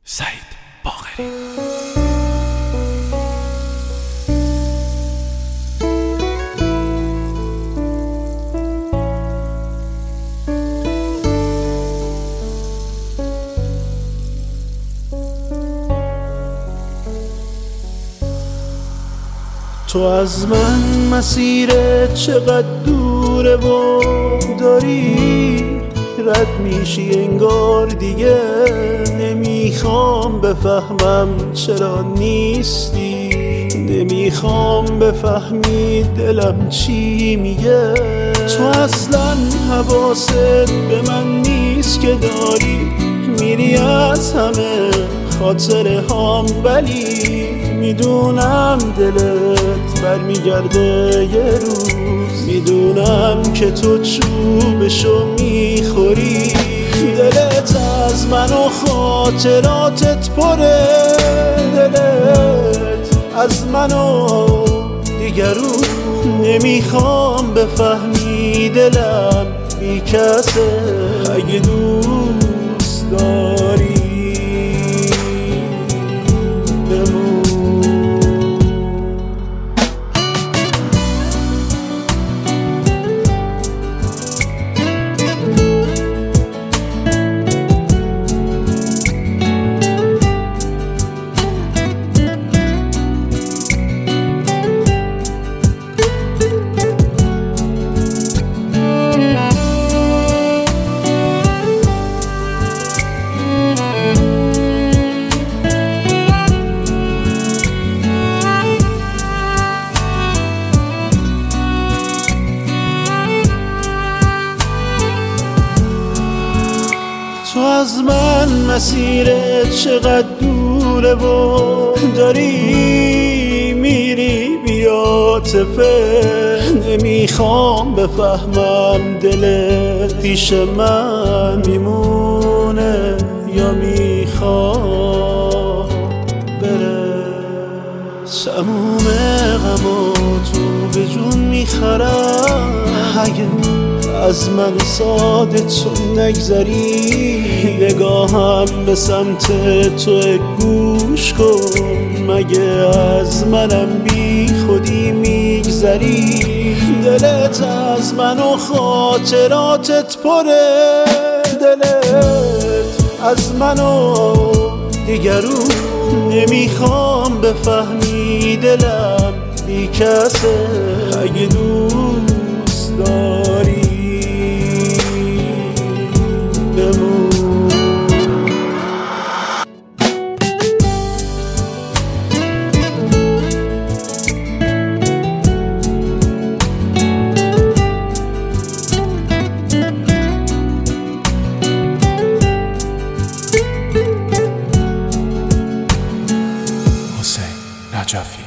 سعید باقری. تو از من مسیرت چقدر دوره و داری رد میشی انگار دیگه نمیخوام بفهمم چرا نیستی، نمیخوام بفهمی دلم چی میگه. تو اصلا حواست به من نیست که داری میری از همه خاطره هام، ولی میدونم دلت برمیگرده یه روز، میدونم که تو چوبشو میخوری. دلت از من و خاطراتت پره، دلت از من و دیگرو نمیخوام بفهمی دلم بی کسه. اگه دوست داری تو از من مسیرت چقدر دوره و داری میری بی عاطفه. نمیخوام بفهمم دلت پیش من میمونه یا میخواد بره. تموم غمو تو به جون میخرم اگه از من ساده تو نگذری. نگاهم به سمت تو گوش کن، مگه از منم بی خودی میگذری. دلت از من و خاطراتت پره، دلت از من و دیگرو نمیخوام بفهمی دلم بی کسه. اگه دوست داری حسین نجفی.